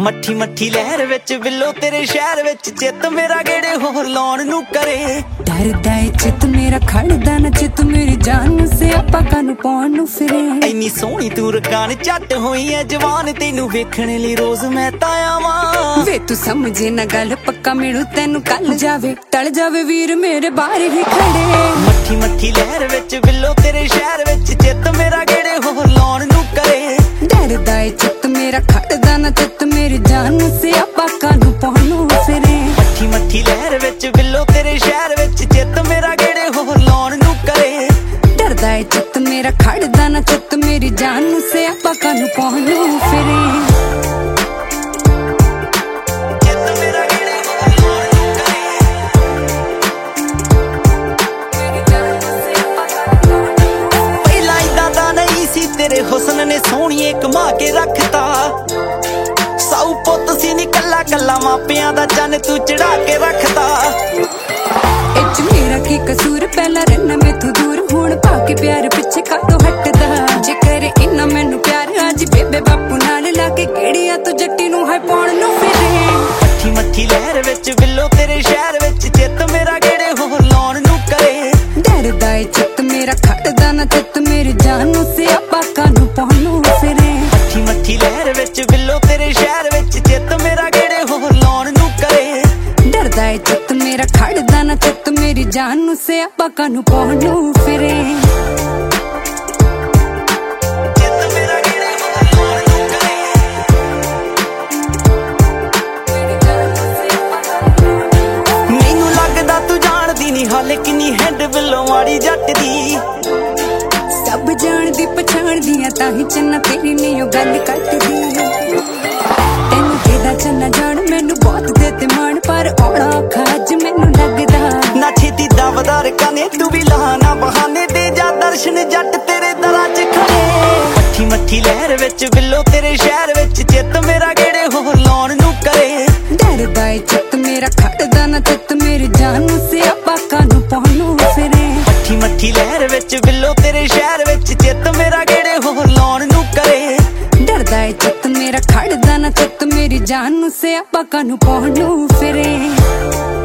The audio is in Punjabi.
ਮੱਠੀ ਮੱਠੀ ਲਹਿਰ ਵਿੱਚ ਬਿੱਲੋ ਤੇਰੇ ਸ਼ਹਿਰ ਵਿੱਚ ਚਿੱਤ ਮੇਰਾ ਗੇੜੇ ਹੋਰ ਲਾਉਣ ਨੂੰ ਕਰੇ। ਡਰਦਾ ਏ ਚਿੱਤ ਮੇਰਾ ਖੜਦਾ ਨਾ ਚਿੱਤ ਮੇਰੀ ਜਾਨ ਨੂੰ ਸਿਆਪਾ ਕਾਨੂੰ ਪਾਉਣ ਨੂੰ ਫਿਰੇ। ਇੰਨੀ ਸੋਹਣੀ ਤੂੰ ਰਕਾਨ ਝੱਟ ਹੋਈ ਐ ਜਵਾਨ ਤੈਨੂੰ ਵੇਖਣ ਲਈ ਰੋਜ਼ ਮੈਂ ਤਾਂ ਆਵਾਂ। ਵੇ ਤੂੰ ਸਮਝੇ ਨਾ ਗੱਲ ਪੱਕਾ ਮਿਲੂ ਤੈਨੂੰ ਕੱਲ ਜਾਵੇ ਟਲ ਜਾਵੇ ਵੀਰ ਮੇਰੇ ਬਾਹਰ ਹੀ ਖੜੇ। ਮੱਠੀ ਮੱਠੀ ਲਹਿਰ ਵਿੱਚ ਬਿੱਲੋ ਤੇਰੇ ਸ਼ਹਿਰ ਵਿੱਚ ਚਿੱਤ ਮੇਰਾ ਗੇੜੇ ਹੋਰ ਲਾਉਣ ਨੂੰ ਕਰੇ। ਡਰਦਾ ਏ ਚਿੱਤ ਮੇਰਾ ਖੜਦਾ ਨਾ ਚਿੱਤ ਮੇਰੀ ਜਾਨ ਨੂੰ ਸਿਆਪਾ ਕਾਨੂੰ ਪਾਉਣ ਨੂੰ ਫਿਰੇ। ਮੱਠੀ ਮੱਠੀ ਲਹਿਰ ਵਿੱਚ ਬਿੱਲੋ ਤੇਰੇ ਸ਼ਹਿਰ ਵਿੱਚ ਚਿੱਤ ਮੇਰਾ ਗੇੜੇ ਹੋਰ ਲਾਉਣ ਨੂੰ ਕਰੇ। ਡਰਦਾ ਏ ਚਿੱਤ ਮੇਰਾ ਖੜਦਾ ਨਾ ਚਿੱਤ ਮੇਰੀ ਜਾਨ ਨੂੰ ਸਿਆਪਾ ਕਾਨੂੰ ਪਾਉਣ ਨੂੰ ਫਿਰੇ। ਤੇਰੇ ਹੁਸਨ ਨੇ ਸੋਹਣੀਏ ਕਮਾ ਕੇ ਰੱਖਤਾ। ਸਾਊ ਪੁੱਤ ਸੀ ਨੀ ਕੱਲਾ ਕੱਲਾ ਮਾਪਿਆਂ ਦਾ ਚੰਨ ਤੂੰ ਚੜਾ ਕੇ ਰੱਖਤਾ। ਇੱਚ ਮੇਰਾ ਕੀ ਕਸੂਰ ਪਹਿਲਾਂ ਰਹਿਣਾ ਮੈਥੋਂ ਦੂਰ ਹੁਣ ਪਾ ਕੇ ਪਿਆਰ ਪਿੱਛੇ ਕਾਹਤੋਂ ਹਟਦਾ। ਜੇ ਕਰੇ ਇੰਨਾ ਮੈਨੂੰ ਪਿਆਰ ਅੱਜ ਬੇਬੇ ਬਾਪੂ ਨਾਲ ਲਾ ਕੇ ਕਿਹੜੀਆਂ ਤੂੰ ਜੱਟੀ ਨੂੰ ਹੈ ਪਾਉਣ ਨੂੰ ਫਿਰੇ। ਮੱਠੀ ਮੱਠੀ ਲਹਿਰ ਵਿੱਚ ਬਿੱਲੋ ਤੇਰੇ ਸ਼ਹਿਰ ਵਿੱਚ ਚਿੱਤ ਮੇਰਾ ਗੇੜੇ ਹੋਰ ਲਾਉਣ ਨੂੰ ਕਰੇ। ਡਰਦਾ ਏ ਚਿੱਤ ਮੇਰਾ ਖੜਦਾ ਨਾ ਚਿੱਤ ਮੇਰੀ ਜਾਨ ਨੂੰ ਸਿਆਪਾ ਕਾਨੂੰ ਪਾਉਣ ਨੂੰ ਫਿਰੇ। ਮੱਠੀ ਮੱਠੀ ਲਹਿਰ ਵਿੱਚ ਬਿੱਲੋ ਤੇਰੇ ਸ਼ਹਿਰ ਵਿੱਚ ਚਿੱਤ ਮੇਰਾ ਗੇੜੇ ਹੋਰ ਲਾਉਣ ਨੂੰ ਕਰੇ। ਡਰਦਾ ਏ ਚਿੱਤ ਮੇਰਾ ਖੜਦਾ ਨਾ ਚਿੱਤ ਮੇਰੀ ਜਾਨ ਨੂੰ ਸਿਆਪਾ ਕਾਨੂੰ ਪਾਉਣ ਨੂੰ ਫਿਰੇ। ਮੈਨੂੰ ਲੱਗਦਾ ਤੂੰ ਜਾਣਦੀ ਨੀ ਹਾਲੇ ਕਿੰਨੀ ਹੈਡ ਬਿੱਲੋ ਮਾੜੀ ਜੱਟ ਦੀ। ਸਭ ਜਾਣਦੀ ਪਛਾਣਦੀ ਆ ਤਾਂ ਹੀ ਚੰਨਾ ਤੇਰੀ ਨੀ ਉਹ ਗੱਲ ਕੱਟਦੀ। ਤੈਨੂੰ ਦੇਦਾ ਚੰਨਾ ਜਾਣ ਮੈਨੂੰ ਬਹੁਤ ਦੇ ਤੇ ਮਾਣ ਪਰ ਆਉਣਾ ਔਖਾ ਅੱਜ ਮੈਨੂੰ ਲੱਗਦਾ। ਨਾ ਛੇਤੀ ਦਾਵਦਾਰ ਕਾਨੇ ਤੂੰ ਵੀ ਲਾ ਨਾ ਬਹਾਨੇ ਤੇ ਜਾ ਦਰਸ਼ਨ ਜੱਟ ਤੇਰੇ ਦਰਾਂ 'ਚ ਖੜੇ। ਮੱਠੀ ਮੱਠੀ ਲਹਿਰ ਵਿੱਚ ਬਿੱਲੋ ਤੇਰੇ ਸ਼ਹਿਰ ਵਿੱਚ ਚਿੱਤ ਮੇਰਾ ਗੇੜੇ ਹੋਰ ਲਾਉਣ ਨੂੰ ਕਰੇ। ਡਰਦਾ ਏ ਚਿੱਤ ਮੇਰਾ ਖੜਦਾ ਨਾ ਚਿੱਤ ਮੇਰੀ ਜਾਨ ਨੂੰ ਸਿਆਪਾ ਕਾਨੂੰ ਪਾਉਣ ਨੂੰ ਫਿਰੇ। ਮੱਠੀ ਮੱਠੀ ਲਹਿਰ ਵਿੱਚ ਬਿੱਲੋ ਤੇਰੇ ਸ਼ਹਿਰ ਵਿੱਚ ਚਿੱਤ ਮੇਰਾ ਗੇੜੇ ਹੋਰ ਲਾਉਣ ਨੂੰ ਕਰੇ। ਡਰਦਾ ਏ ਚਿੱਤ ਮੇਰਾ ਖੜਦਾ ਨਾ ਚਿੱਤ ਮੇਰੀ ਜਾਨ ਨੂੰ ਸਿਆਪਾ ਕਾਨੂੰ ਪਾਉਣ ਨੂੰ ਫਿਰੇ।